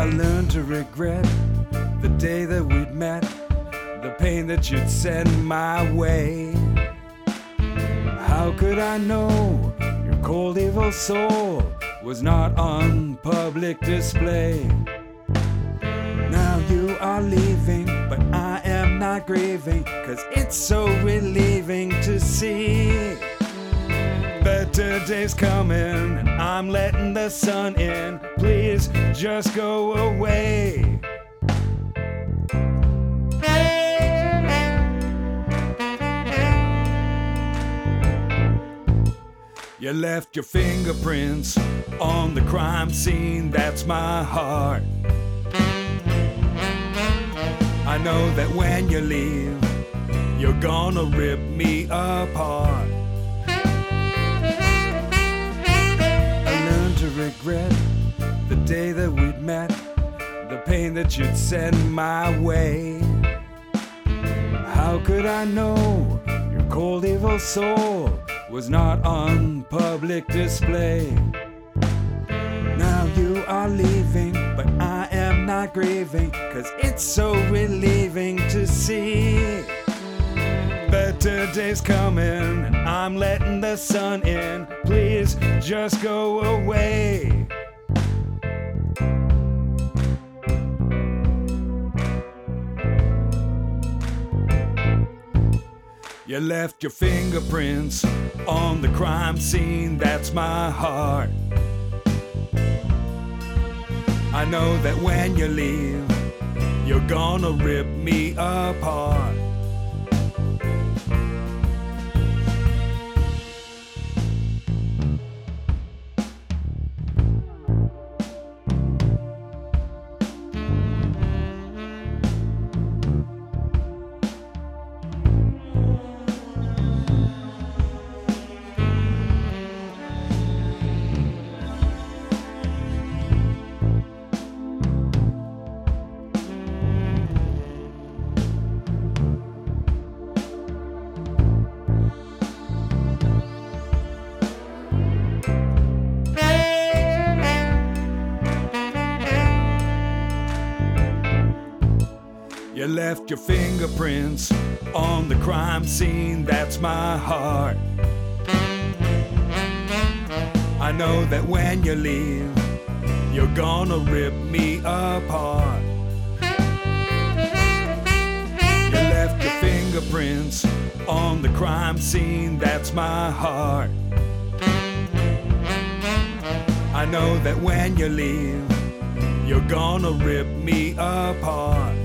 learned to regret the day that we'd met, the pain that you'd send my way. How could I know your cold, evil soul was not on public display? Now you are leaving, but I am not grieving, 'cause it's so relieving to see. Better days coming, and I'm letting the sun in. Please just go away. You left your fingerprints on the crime scene, that's my heart. I know that when you leave, you're gonna rip me apart. I learned to regret the day that we'd met, the pain that you'd send my way. How could I know your cold, evil soul was not on public display? Now you are leaving, but I am not grieving, 'cause it's so relieving to see. Better days coming, and I'm letting the sun in. Please just go away. You left your fingerprints on the crime scene, that's my heart. I know that when you leave, you're gonna rip me apart. You left your fingerprints on the crime scene, that's my heart. I know that when you leave, you're gonna rip me apart. You left your fingerprints on the crime scene, that's my heart. I know that when you leave, you're gonna rip me apart.